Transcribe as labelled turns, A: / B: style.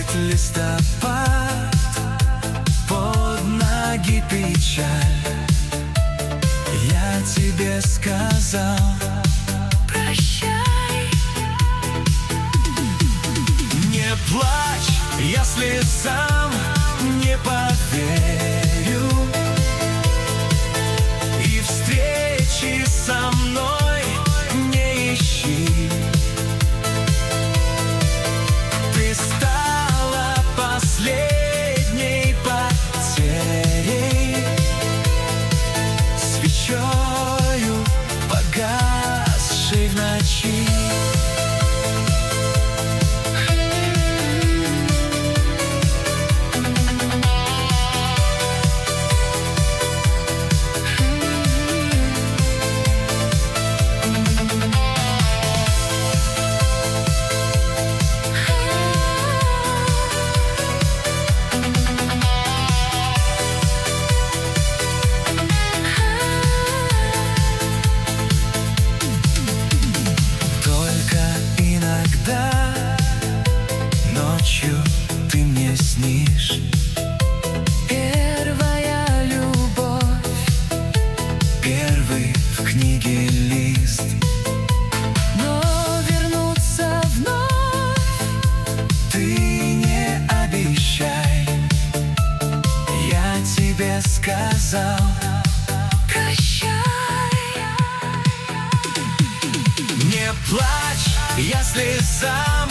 A: листопад, под ноги печаль. Я тебе сказал
B: прощай.
A: не плачь, если сам не поверю, и встречи со мной не ищи. Ты стала последней потерей, свечою, погасшей в ночи. Ночью ты мне снишь,
B: первая любовь,
A: первый в книге лист.
B: но вернуться вновь
A: ты не обещай, я тебе сказал
B: прощай.
A: не плачь, если сам